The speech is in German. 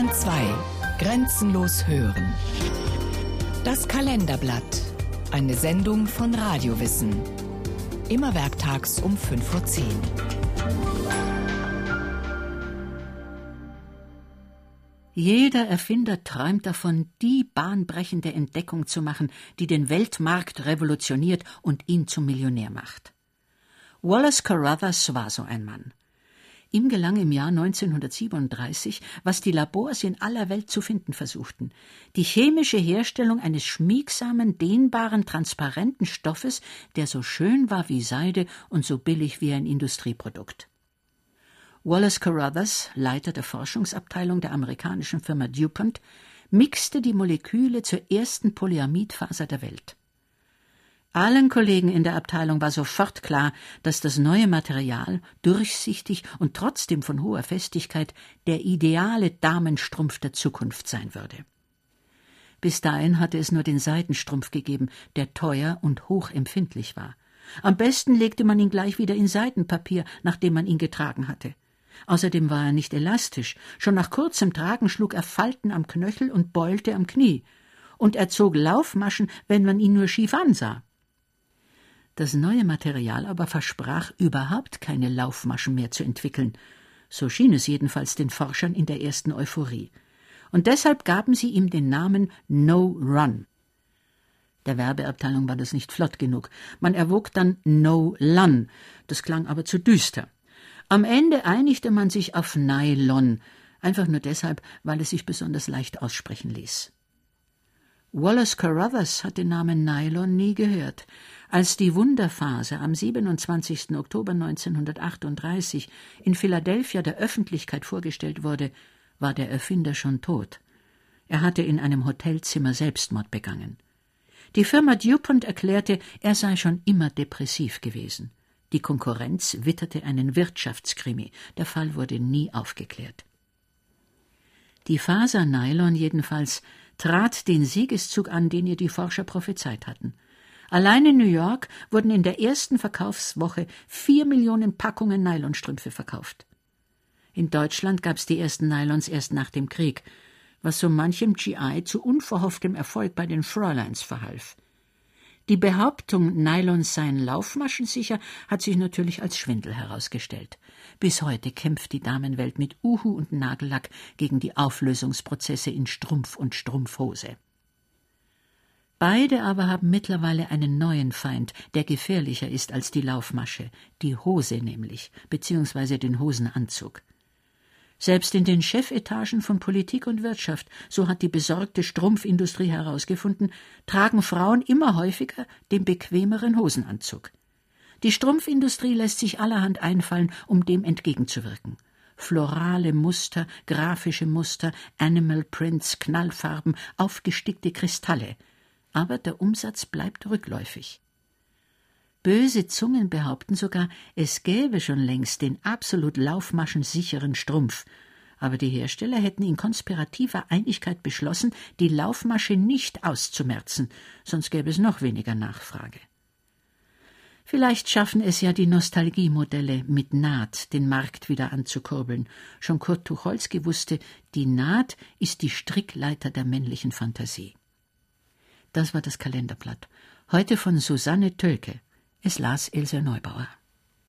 Bayern 2. Grenzenlos hören. Das Kalenderblatt. Eine Sendung von Radiowissen. Immer werktags um 5:10 Uhr. Jeder Erfinder träumt davon, die bahnbrechende Entdeckung zu machen, die den Weltmarkt revolutioniert und ihn zum Millionär macht. Wallace Carothers war so ein Mann. Ihm gelang im Jahr 1937, was die Labors in aller Welt zu finden versuchten: die chemische Herstellung eines schmiegsamen, dehnbaren, transparenten Stoffes, der so schön war wie Seide und so billig wie ein Industrieprodukt. Wallace Carothers, Leiter der Forschungsabteilung der amerikanischen Firma DuPont, mixte die Moleküle zur ersten Polyamidfaser der Welt. Allen Kollegen in der Abteilung war sofort klar, dass das neue Material, durchsichtig und trotzdem von hoher Festigkeit, der ideale Damenstrumpf der Zukunft sein würde. Bis dahin hatte es nur den Seidenstrumpf gegeben, der teuer und hochempfindlich war. Am besten legte man ihn gleich wieder in Seidenpapier, nachdem man ihn getragen hatte. Außerdem war er nicht elastisch. Schon nach kurzem Tragen schlug er Falten am Knöchel und beulte am Knie. Und er zog Laufmaschen, wenn man ihn nur schief ansah. Das neue Material aber versprach, überhaupt keine Laufmaschen mehr zu entwickeln. So schien es jedenfalls den Forschern in der ersten Euphorie. Und deshalb gaben sie ihm den Namen No Run. Der Werbeabteilung war das nicht flott genug. Man erwog dann No Lun. Das klang aber zu düster. Am Ende einigte man sich auf Nylon, einfach nur deshalb, weil es sich besonders leicht aussprechen ließ. Wallace Carothers hat den Namen Nylon nie gehört. Als die Wunderphase am 27. Oktober 1938 in Philadelphia der Öffentlichkeit vorgestellt wurde, war der Erfinder schon tot. Er hatte in einem Hotelzimmer Selbstmord begangen. Die Firma DuPont erklärte, er sei schon immer depressiv gewesen. Die Konkurrenz witterte einen Wirtschaftskrimi. Der Fall wurde nie aufgeklärt. Die Faser Nylon jedenfalls trat den Siegeszug an, den ihr die Forscher prophezeit hatten. Allein in New York wurden in der ersten Verkaufswoche 4 Millionen Packungen Nylonstrümpfe verkauft. In Deutschland gab es die ersten Nylons erst nach dem Krieg, was so manchem GI zu unverhofftem Erfolg bei den Fräuleins verhalf. Die Behauptung, Nylons seien laufmaschensicher, hat sich natürlich als Schwindel herausgestellt. Bis heute kämpft die Damenwelt mit Uhu und Nagellack gegen die Auflösungsprozesse in Strumpf und Strumpfhose. Beide aber haben mittlerweile einen neuen Feind, der gefährlicher ist als die Laufmasche, die Hose nämlich, beziehungsweise den Hosenanzug. Selbst in den Chefetagen von Politik und Wirtschaft, so hat die besorgte Strumpfindustrie herausgefunden, tragen Frauen immer häufiger den bequemeren Hosenanzug. Die Strumpfindustrie lässt sich allerhand einfallen, um dem entgegenzuwirken. Florale Muster, grafische Muster, Animal Prints, Knallfarben, aufgestickte Kristalle. Aber der Umsatz bleibt rückläufig. Böse Zungen behaupten sogar, es gäbe schon längst den absolut laufmaschensicheren Strumpf. Aber die Hersteller hätten in konspirativer Einigkeit beschlossen, die Laufmasche nicht auszumerzen, sonst gäbe es noch weniger Nachfrage. Vielleicht schaffen es ja die Nostalgiemodelle mit Naht, den Markt wieder anzukurbeln. Schon Kurt Tucholsky wusste, die Naht ist die Strickleiter der männlichen Fantasie. Das war das Kalenderblatt. Heute von Susanne Tölke. Es las Ilse Neubauer.